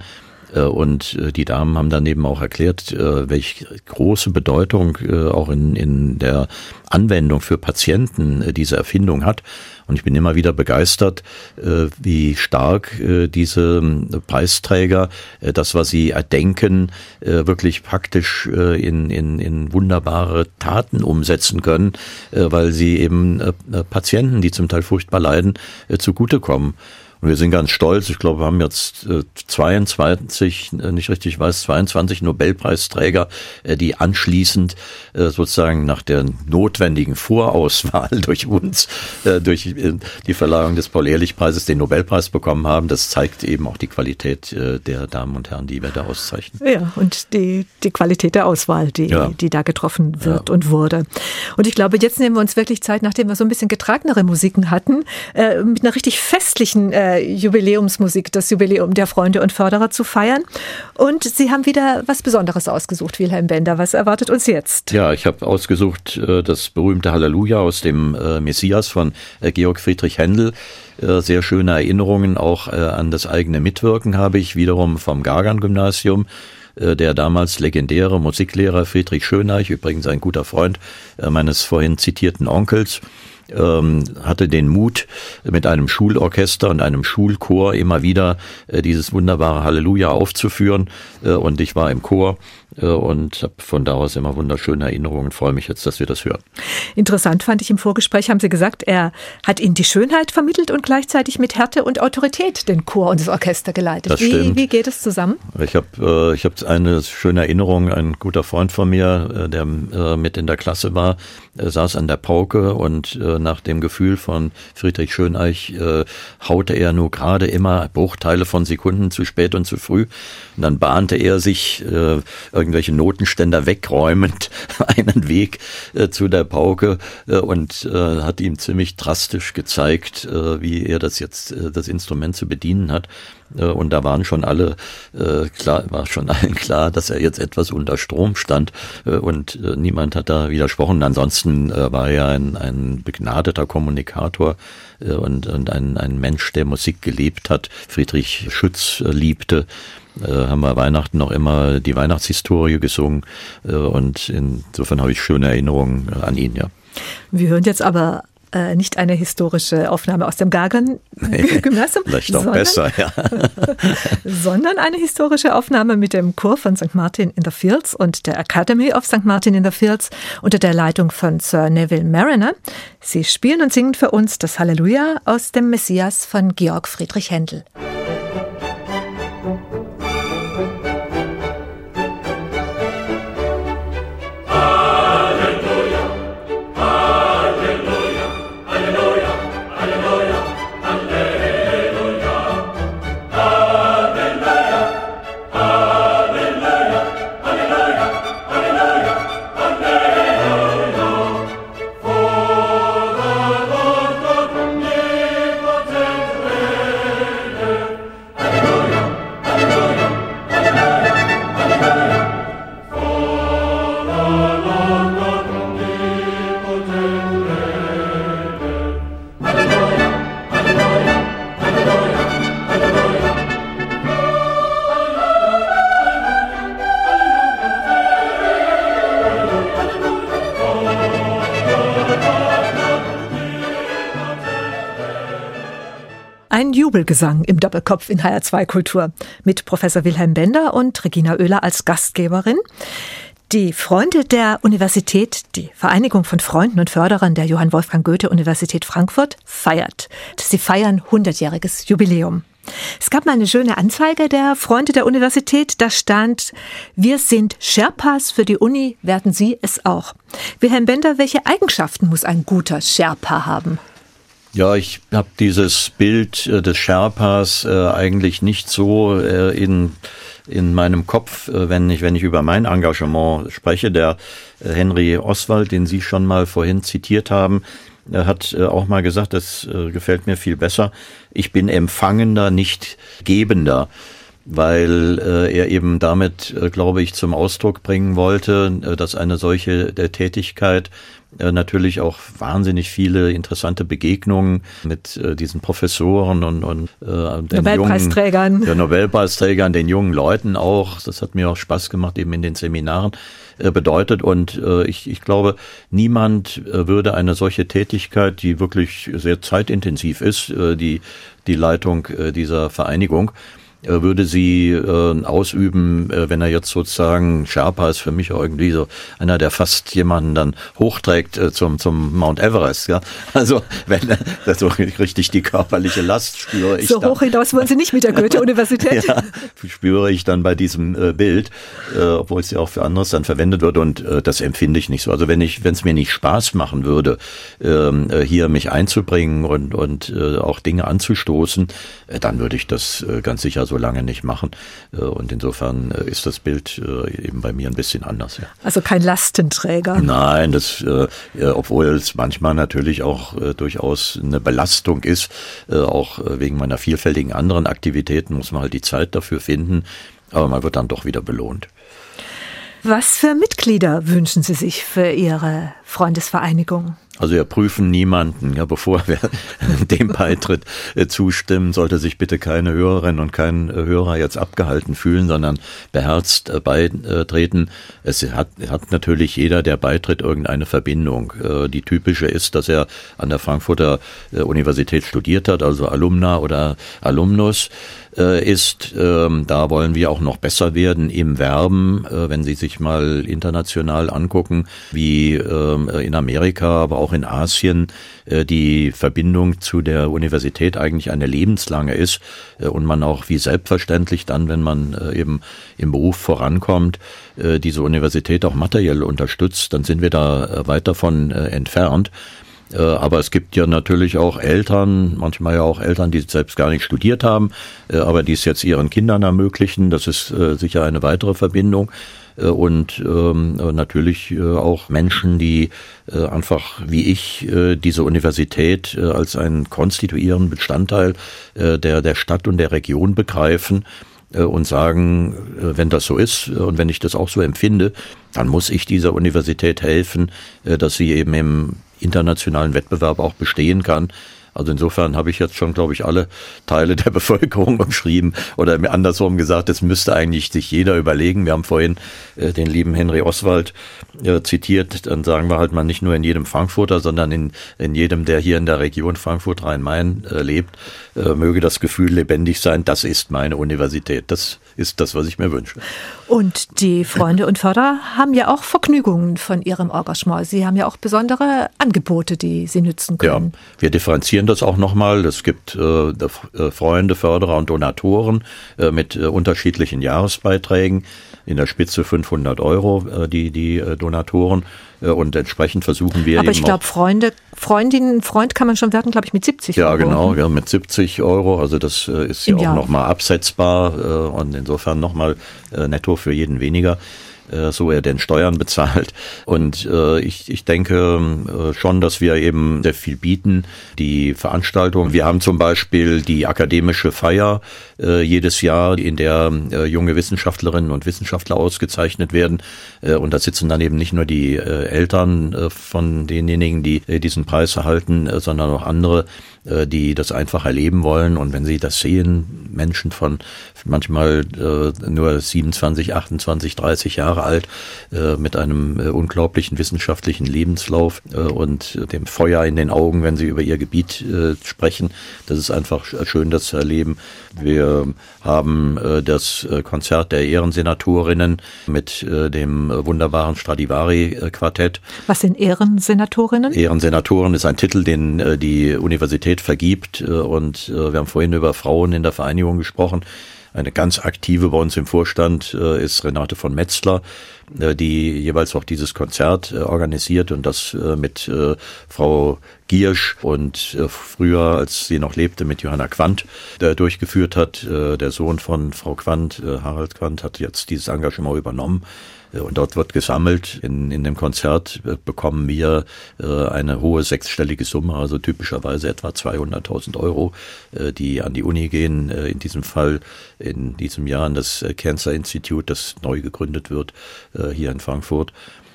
Und die Damen haben dann eben auch erklärt, welche große Bedeutung auch in, in der Anwendung für Patienten diese Erfindung hat. Und ich bin immer wieder begeistert, wie stark diese Preisträger das, was sie erdenken, wirklich praktisch in, in, in wunderbare Taten umsetzen können, weil sie eben Patienten, die zum Teil furchtbar leiden, zugutekommen. Und wir sind ganz stolz. Ich glaube, wir haben jetzt äh, zweiundzwanzig, äh, nicht richtig weiß, zweiundzwanzig Nobelpreisträger, äh, die anschließend äh, sozusagen nach der notwendigen Vorauswahl durch uns, äh, durch äh, die Verleihung des Paul-Ehrlich-Preises den Nobelpreis bekommen haben. Das zeigt eben auch die Qualität äh, der Damen und Herren, die wir da auszeichnen. Ja, und die, die Qualität der Auswahl, die, ja. die da getroffen wird ja. und wurde. Und ich glaube, jetzt nehmen wir uns wirklich Zeit, nachdem wir so ein bisschen getragenere Musiken hatten, äh, mit einer richtig festlichen äh, Jubiläumsmusik, das Jubiläum der Freunde und Förderer zu feiern. Und Sie haben wieder was Besonderes ausgesucht, Wilhelm Bender. Was erwartet uns jetzt? Ja, ich habe ausgesucht äh, das berühmte Halleluja aus dem äh, Messias von äh, Georg Friedrich Händel. Äh, sehr schöne Erinnerungen auch äh, an das eigene Mitwirken habe ich wiederum vom Gargan-Gymnasium. Der damals legendäre Musiklehrer Friedrich Schöneich, übrigens ein guter Freund meines vorhin zitierten Onkels, ähm, hatte den Mut, mit einem Schulorchester und einem Schulchor immer wieder äh, dieses wunderbare Halleluja aufzuführen. Äh, und ich war im Chor äh, und habe von da aus immer wunderschöne Erinnerungen. Freue mich jetzt, dass wir das hören. Interessant fand ich im Vorgespräch, haben Sie gesagt, er hat Ihnen die Schönheit vermittelt und gleichzeitig mit Härte und Autorität den Chor und das Orchester geleitet. Das wie, stimmt. Wie geht es zusammen? Ich habe äh, ich hab eine schöne Erinnerung. Ein guter Freund von mir, äh, der äh, mit in der Klasse war, äh, saß an der Pauke und äh, nach dem Gefühl von Friedrich Schöneich äh, haute er nur gerade immer Bruchteile von Sekunden zu spät und zu früh. Und dann bahnte er sich äh, irgendwelche Notenständer wegräumend einen Weg äh, zu der Pauke äh, und äh, hat ihm ziemlich drastisch gezeigt, äh, wie er das jetzt, äh, das Instrument zu bedienen hat. Und da waren schon alle äh, klar, war schon allen klar, dass er jetzt etwas unter Strom stand äh, und äh, niemand hat da widersprochen. Ansonsten äh, war er ein, ein begnadeter Kommunikator äh, und, und ein, ein Mensch, der Musik gelebt hat. Friedrich Schütz äh, liebte. Äh, haben wir Weihnachten noch immer die Weihnachtshistorie gesungen äh, und insofern habe ich schöne Erinnerungen äh, an ihn, ja. Wir hören jetzt aber Äh, nicht eine historische Aufnahme aus dem Gargan-Gymnasium, vielleicht noch besser, ja. sondern eine historische Aufnahme mit dem Chor von Sankt Martin in the Fields und der Academy of Sankt Martin in the Fields unter der Leitung von Sir Neville Marriner. Sie spielen und singen für uns das Halleluja aus dem Messias von Georg Friedrich Händel. Ein Jubelgesang im Doppelkopf in H R zwei Kultur mit Professor Wilhelm Bender und Regina Oehler als Gastgeberin. Die Freunde der Universität, die Vereinigung von Freunden und Förderern der Johann Wolfgang Goethe Universität Frankfurt, feiert. Sie feiern hundertjähriges Jubiläum. Es gab mal eine schöne Anzeige der Freunde der Universität, da stand: Wir sind Sherpas für die Uni, werden Sie es auch. Wilhelm Bender, welche Eigenschaften muss ein guter Sherpa haben? Ja, ich habe dieses Bild äh, des Sherpas äh, eigentlich nicht so äh, in in meinem Kopf, äh, wenn ich wenn ich über mein Engagement spreche. Der äh, Henry Oswald, den Sie schon mal vorhin zitiert haben, äh, hat äh, auch mal gesagt, das äh, gefällt mir viel besser. Ich bin Empfangender, nicht Gebender, weil äh, er eben damit, äh, glaube ich, zum Ausdruck bringen wollte, äh, dass eine solche äh, Tätigkeit äh, natürlich auch wahnsinnig viele interessante Begegnungen mit äh, diesen Professoren und, und äh, den Nobelpreisträgern. Jungen, ja, Nobelpreisträgern, den jungen Leuten auch. Das hat mir auch Spaß gemacht, eben in den Seminaren äh, bedeutet. Und äh, ich, ich glaube, niemand äh, würde eine solche Tätigkeit, die wirklich sehr zeitintensiv ist, äh, die, die Leitung äh, dieser Vereinigung, würde sie äh, ausüben, äh, wenn er jetzt sozusagen, Sherpa ist für mich irgendwie so einer, der fast jemanden dann hochträgt äh, zum zum Mount Everest. Ja? Also wenn er so richtig die körperliche Last spüre ich So dann, hoch hinaus wollen Sie nicht mit der Goethe-Universität? Ja, spüre ich dann bei diesem äh, Bild, äh, obwohl es ja auch für anderes dann verwendet wird und äh, das empfinde ich nicht so. Also wenn ich, wenn es mir nicht Spaß machen würde, äh, hier mich einzubringen und und äh, auch Dinge anzustoßen, äh, dann würde ich das äh, ganz sicher so lange nicht machen. Und insofern ist das Bild eben bei mir ein bisschen anders. Ja. Also kein Lastenträger. Nein, das, obwohl es manchmal natürlich auch durchaus eine Belastung ist, auch wegen meiner vielfältigen anderen Aktivitäten muss man halt die Zeit dafür finden, aber man wird dann doch wieder belohnt. Was für Mitglieder wünschen Sie sich für Ihre Freundesvereinigung? Also wir prüfen niemanden, ja, bevor wir dem Beitritt äh, zustimmen, sollte sich bitte keine Hörerin und kein äh, Hörer jetzt abgehalten fühlen, sondern beherzt äh, beitreten. Es hat, hat natürlich jeder, der beitritt, irgendeine Verbindung. Äh, die typische ist, dass er an der Frankfurter äh, Universität studiert hat, also Alumna oder Alumnus äh, ist. Ähm, da wollen wir auch noch besser werden im Werben, äh, wenn Sie sich mal international angucken, wie äh, in Amerika, aber auch in Asien die Verbindung zu der Universität eigentlich eine lebenslange ist und man auch wie selbstverständlich dann, wenn man eben im Beruf vorankommt, diese Universität auch materiell unterstützt, dann sind wir da weit davon entfernt. Aber es gibt ja natürlich auch Eltern, manchmal ja auch Eltern, die selbst gar nicht studiert haben, aber die es jetzt ihren Kindern ermöglichen. Das ist sicher eine weitere Verbindung. Und ähm, natürlich äh, auch Menschen, die äh, einfach wie ich äh, diese Universität äh, als einen konstituierenden Bestandteil äh, der der Stadt und der Region begreifen äh, und sagen, äh, wenn das so ist äh, und wenn ich das auch so empfinde, dann muss ich dieser Universität helfen, äh, dass sie eben im internationalen Wettbewerb auch bestehen kann. Also insofern habe ich jetzt schon, glaube ich, alle Teile der Bevölkerung umschrieben oder mir andersrum gesagt, das müsste eigentlich sich jeder überlegen. Wir haben vorhin äh, den lieben Henry Oswald äh, zitiert, dann sagen wir halt mal nicht nur in jedem Frankfurter, sondern in, in jedem, der hier in der Region Frankfurt-Rhein-Main äh, lebt, äh, möge das Gefühl lebendig sein, das ist meine Universität. Das ist das, was ich mir wünsche. Und die Freunde und Förderer haben ja auch Vergnügungen von ihrem Engagement. Sie haben ja auch besondere Angebote, die Sie nützen können. Ja, wir differenzieren das auch nochmal. Es gibt äh, Freunde, Förderer und Donatoren äh, mit äh, unterschiedlichen Jahresbeiträgen. In der Spitze fünfhundert Euro, äh, die, die äh, Donatoren. Äh, und entsprechend versuchen wir Aber eben ich glaube, Freunde, Freundinnen, Freund kann man schon werden, glaube ich, mit siebzig ja, Euro. Ja, genau, ja, mit siebzig Euro. Also das äh, ist ja auch nochmal absetzbar äh, und insofern nochmal äh, netto für jeden weniger, so er denn Steuern bezahlt. Und äh, ich, ich denke äh, schon, dass wir eben sehr viel bieten. Die Veranstaltung, wir haben zum Beispiel die akademische Feier äh, jedes Jahr, in der äh, junge Wissenschaftlerinnen und Wissenschaftler ausgezeichnet werden. Äh, und da sitzen dann eben nicht nur die äh, Eltern äh, von denjenigen, die äh, diesen Preis erhalten, äh, sondern auch andere, äh, die das einfach erleben wollen. Und wenn sie das sehen, Menschen von manchmal äh, nur siebenundzwanzig, achtundzwanzig, dreißig Jahre alt, äh, mit einem äh, unglaublichen wissenschaftlichen Lebenslauf äh, und äh, dem Feuer in den Augen, wenn sie über ihr Gebiet äh, sprechen. Das ist einfach schön, das zu erleben. Wir haben äh, das äh, Konzert der Ehrensenatorinnen mit äh, dem äh, wunderbaren Stradivari-Quartett. Was sind Ehrensenatorinnen? Ehrensenatoren ist ein Titel, den äh, die Universität vergibt. Äh, und äh, wir haben vorhin über Frauen in der Vereinigung gesprochen. Eine ganz aktive bei uns im Vorstand äh, ist Renate von Metzler, äh, die jeweils auch dieses Konzert äh, organisiert und das äh, mit äh, Frau Giersch und äh, früher, als sie noch lebte, mit Johanna Quandt äh, durchgeführt hat. Äh, der Sohn von Frau Quandt, äh, Harald Quandt, hat jetzt dieses Engagement übernommen. Und dort wird gesammelt. In, in dem Konzert bekommen wir äh, eine hohe sechsstellige Summe, also typischerweise etwa zweihunderttausend Euro, äh, die an die Uni gehen. Äh, in diesem Fall in diesem Jahr an das Cancer Institute, das neu gegründet wird, äh, hier in Frankfurt.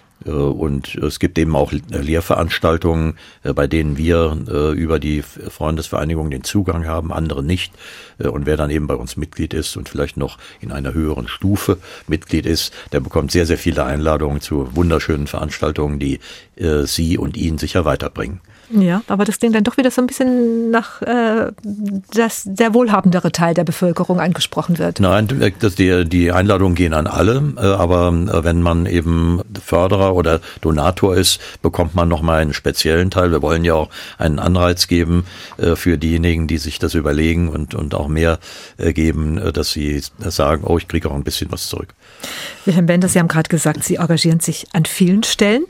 Und es gibt eben auch Lehrveranstaltungen, bei denen wir über die Freundesvereinigung den Zugang haben, andere nicht. Und wer dann eben bei uns Mitglied ist und vielleicht noch in einer höheren Stufe Mitglied ist, der bekommt sehr, sehr viele Einladungen zu wunderschönen Veranstaltungen, die Sie und ihn sicher weiterbringen. Ja, aber das klingt dann doch wieder so ein bisschen nach, äh, dass der wohlhabendere Teil der Bevölkerung angesprochen wird. Nein, das die, die Einladungen gehen an alle, äh, aber äh, wenn man eben Förderer oder Donator ist, bekommt man nochmal einen speziellen Teil. Wir wollen ja auch einen Anreiz geben äh, für diejenigen, die sich das überlegen und, und auch mehr äh, geben, äh, dass sie sagen, oh, ich kriege auch ein bisschen was zurück. Wilhelm Bender, Sie haben gerade gesagt, Sie engagieren sich an vielen Stellen.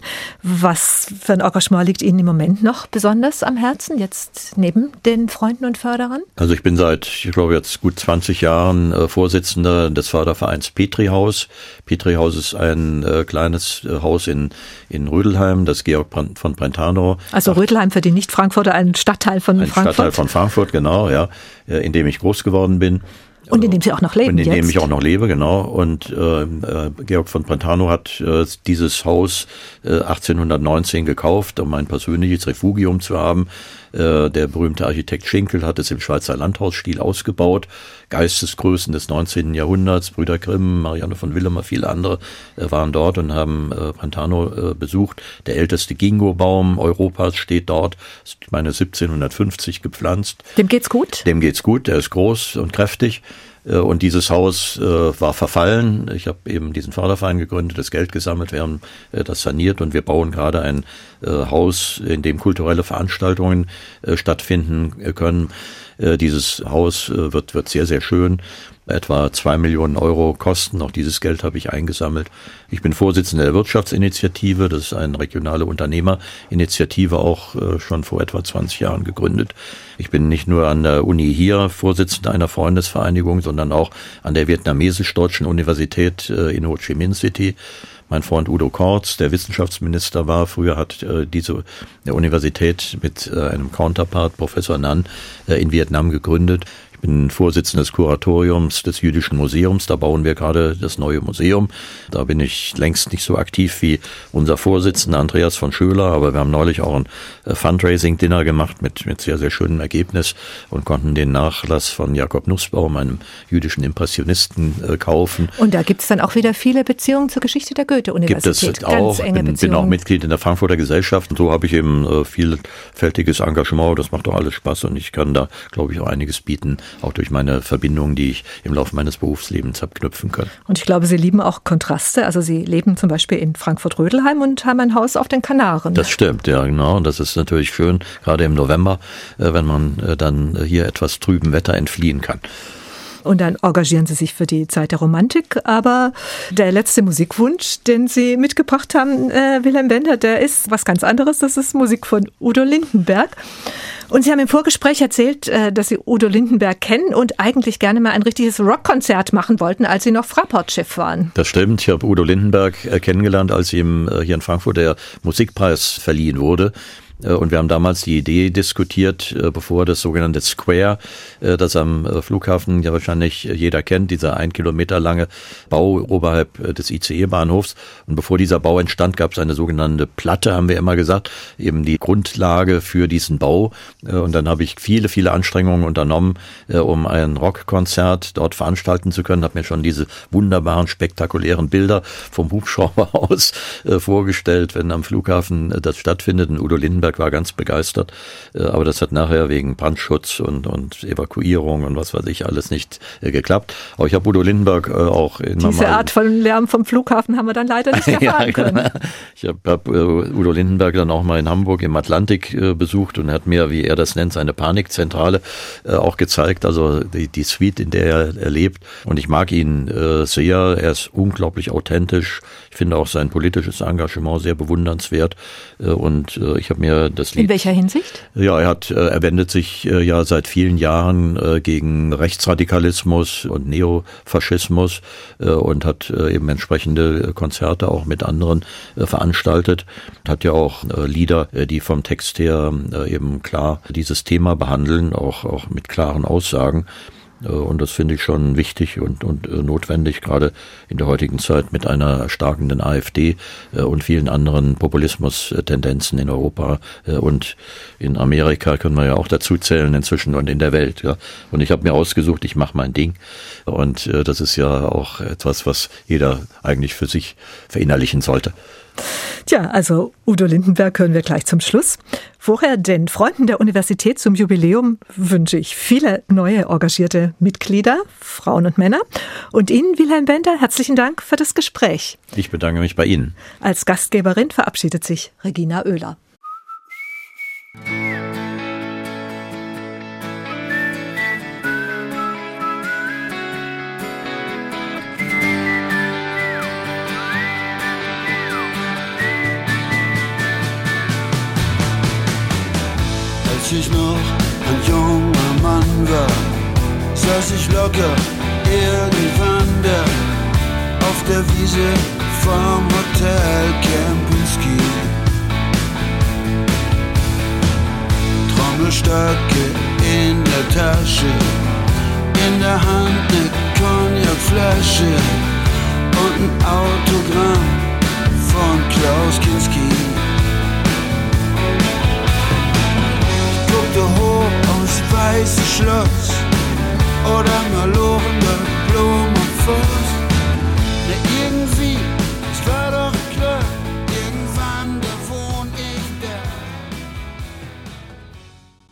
Was für ein Engagement liegt Ihnen im Moment noch besonders am Herzen, jetzt neben den Freunden und Förderern? Also ich bin seit, ich glaube jetzt gut zwanzig Jahren äh, Vorsitzender des Fördervereins Petri-Haus. Petri-Haus ist ein äh, kleines äh, Haus in, in Rödelheim, das Georg von Brentano. Also Rödelheim für die Nicht-Frankfurter, ein Stadtteil von ein Frankfurt? Ein Stadtteil von Frankfurt, genau, ja, in dem ich groß geworden bin. Und in dem Sie auch noch leben. Und in jetzt. dem ich auch noch lebe, genau. Und äh, Georg von Brentano hat äh, dieses Haus äh, achtzehnhundertneunzehn gekauft, um ein persönliches Refugium zu haben. Äh, der berühmte Architekt Schinkel hat es im Schweizer Landhausstil ausgebaut. Geistesgrößen des neunzehnten Jahrhunderts, Brüder Grimm, Marianne von Willemer, viele andere äh, waren dort und haben äh, Brentano äh, besucht. Der älteste Ginkgo-Baum Europas steht dort, ist, ich meine, siebzehnhundertfünfzig gepflanzt. Dem geht's gut? Dem geht's gut, der ist groß und kräftig. Und dieses Haus äh, war verfallen. Ich habe eben diesen Förderverein gegründet, das Geld gesammelt, wir haben äh, das saniert und wir bauen gerade ein äh, Haus, in dem kulturelle Veranstaltungen äh, stattfinden können. Äh, dieses Haus äh, wird, wird sehr, sehr schön. Etwa zwei Millionen Euro kosten. Auch dieses Geld habe ich eingesammelt. Ich bin Vorsitzender der Wirtschaftsinitiative. Das ist eine regionale Unternehmerinitiative, auch äh, schon vor etwa zwanzig Jahren gegründet. Ich bin nicht nur an der Uni hier Vorsitzender einer Freundesvereinigung, sondern auch an der Vietnamesisch-Deutschen Universität äh, in Ho Chi Minh City. Mein Freund Udo Kortz, der Wissenschaftsminister war, früher hat äh, diese der Universität mit äh, einem Counterpart, Professor Nan, äh, in Vietnam gegründet. Ich bin Vorsitzender des Kuratoriums des Jüdischen Museums. Da bauen wir gerade das neue Museum. Da bin ich längst nicht so aktiv wie unser Vorsitzender Andreas von Schöler, aber wir haben neulich auch ein Fundraising-Dinner gemacht mit, mit sehr, sehr schönem Ergebnis und konnten den Nachlass von Jakob Nussbaum, einem jüdischen Impressionisten, äh, kaufen. Und da gibt es dann auch wieder viele Beziehungen zur Geschichte der Goethe-Universität. Gibt es auch. Ich bin, bin auch Mitglied in der Frankfurter Gesellschaft und so habe ich eben äh, vielfältiges Engagement. Das macht doch alles Spaß und ich kann da, glaube ich, auch einiges bieten, auch durch meine Verbindungen, die ich im Laufe meines Berufslebens habe knüpfen können. Und ich glaube, Sie lieben auch Kontraste. Also Sie leben zum Beispiel in Frankfurt-Rödelheim und haben ein Haus auf den Kanaren. Das stimmt, ja genau. Und das ist natürlich schön, gerade im November, wenn man dann hier etwas trüben Wetter entfliehen kann. Und dann engagieren Sie sich für die Zeit der Romantik. Aber der letzte Musikwunsch, den Sie mitgebracht haben, äh, Wilhelm Bender, der ist was ganz anderes. Das ist Musik von Udo Lindenberg. Und Sie haben im Vorgespräch erzählt, äh, dass Sie Udo Lindenberg kennen und eigentlich gerne mal ein richtiges Rockkonzert machen wollten, als Sie noch Fraport-Chef waren. Das stimmt. Ich habe Udo Lindenberg äh, kennengelernt, als ihm äh, hier in Frankfurt der Musikpreis verliehen wurde. Und wir haben damals die Idee diskutiert, bevor das sogenannte Square, das am Flughafen ja wahrscheinlich jeder kennt, dieser ein Kilometer lange Bau oberhalb des I C E-Bahnhofs. Und bevor dieser Bau entstand, gab es eine sogenannte Platte, haben wir immer gesagt, eben die Grundlage für diesen Bau. Und dann habe ich viele, viele Anstrengungen unternommen, um ein Rockkonzert dort veranstalten zu können. Habe mir schon diese wunderbaren, spektakulären Bilder vom Hubschrauber aus vorgestellt, wenn am Flughafen das stattfindet. Und Udo Lindenberg war ganz begeistert, aber das hat nachher wegen Brandschutz und, und Evakuierung und was weiß ich alles nicht äh, geklappt. Aber ich habe Udo Lindenberg äh, auch in Diese Art von Lärm vom Flughafen haben wir dann leider nicht erfahren ja, können. Genau. Ich habe hab, äh, Udo Lindenberg dann auch mal in Hamburg im Atlantik äh, besucht und hat mir, wie er das nennt, seine Panikzentrale äh, auch gezeigt, also die, die Suite, in der er, er lebt. Und ich mag ihn äh, sehr. Er ist unglaublich authentisch. Ich finde auch sein politisches Engagement sehr bewundernswert. Äh, und äh, ich habe mir das Lied. In welcher Hinsicht? Ja, er hat, er wendet sich ja seit vielen Jahren gegen Rechtsradikalismus und Neofaschismus und hat eben entsprechende Konzerte auch mit anderen veranstaltet. Hat ja auch Lieder, die vom Text her eben klar dieses Thema behandeln, auch, auch mit klaren Aussagen. Und das finde ich schon wichtig und, und notwendig, gerade in der heutigen Zeit mit einer erstarkenden AfD und vielen anderen Populismus-Tendenzen in Europa und in Amerika können wir ja auch dazu zählen inzwischen und in der Welt. Ja. Und ich habe mir ausgesucht, ich mache mein Ding. Und das ist ja auch etwas, was jeder eigentlich für sich verinnerlichen sollte. Tja, also Udo Lindenberg hören wir gleich zum Schluss. Vorher den Freunden der Universität zum Jubiläum wünsche ich viele neue engagierte Mitglieder, Frauen und Männer. Und Ihnen, Wilhelm Bender, herzlichen Dank für das Gespräch. Ich bedanke mich bei Ihnen. Als Gastgeberin verabschiedet sich Regina Oehler. Als ich noch ein junger Mann war, saß ich locker irgendwann da auf der Wiese vom Hotel Kempinski. Trommelstöcke in der Tasche, in der Hand ne Cognacflasche und ein Autogramm von Klaus Kinski.